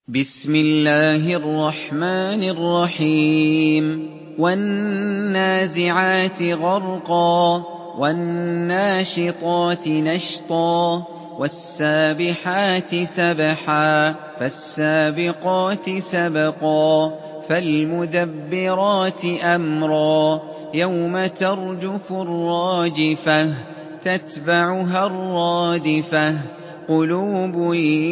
بسم الله الرحمن الرحيم والنازعات غرقا والناشطات نشطا والسابحات سبحا فالسابقات سبقا فالمدبرات أمرا يوم ترجف الراجفة تتبعها الرادفة قلوب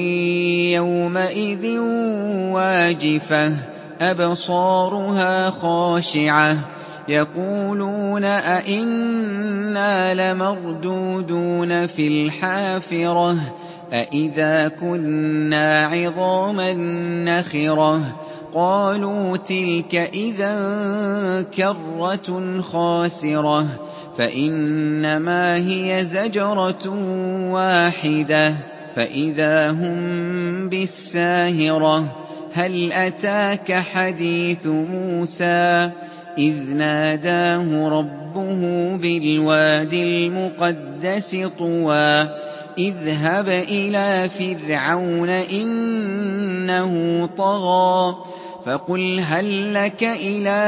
يومئذ واجفة أبصارها خاشعة يقولون أئنا لمردودون في الحافرة أئذا كنا عظاما نخرة قالوا تلك إذا كرة خاسرة فإنما هي زجرة واحدة فإذا هم بالساهرة هل أتاك حديث موسى إذ ناداه ربه بالواد المقدس طوى اذهب إلى فرعون إنه طغى فقل هل لك إلى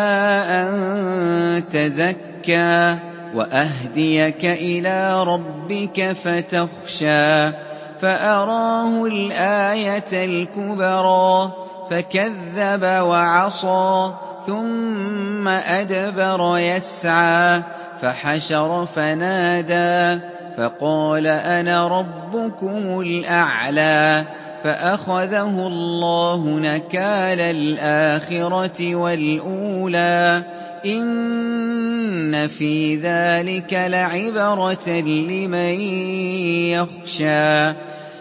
أن تزكى وأهديك إلى ربك فتخشى فأراه الآية الكبرى فكذب وعصى ثم أدبر يسعى فحشر فنادى فقال أنا ربكم الأعلى فأخذه الله نكال الآخرة والأولى إن في ذلك لعبرة لمن يخشى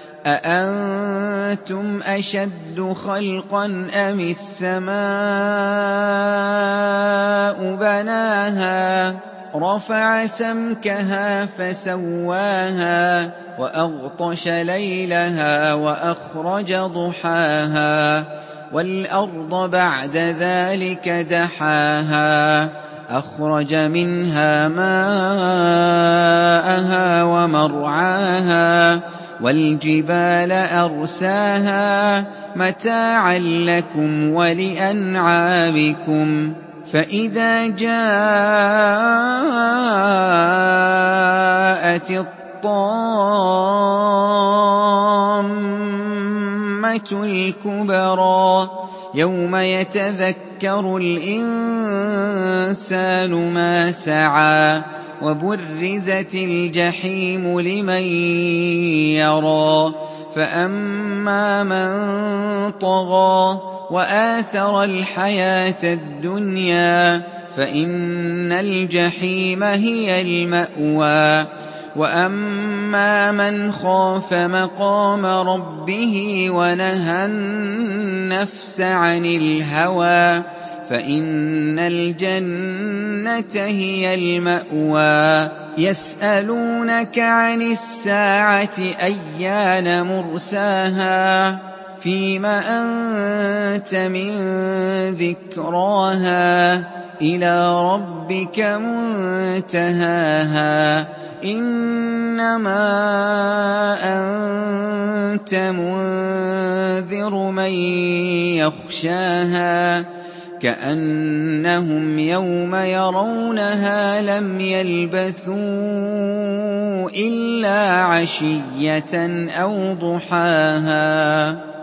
أأنتم أشد خلقا أم السماء بناها رفع سمكها فسواها وأغطش ليلها وأخرج ضحاها والأرض بعد ذلك دحاها أخرج منها ماءها ومرعاها والجبال أرساها متاعا لكم ولأنعامكم فإذا جاءت الطامة الكبرى يوم يتذكر الإنسان ما سعى وبرزت الجحيم لمن يرى فأما من طغى وآثر الحياة الدنيا فإن الجحيم هي المأوى وأما من خاف مقام ربه ونهى النفس عن الهوى فإن الجنة هي المأوى يسألونك عن الساعة أيان مرساها فيم أنت من ذكراها إلى ربك منتهاها إنما أنت منذر من يخشاها كأنهم يوم يرونها لم يلبثوا إلا عشية أو ضحاها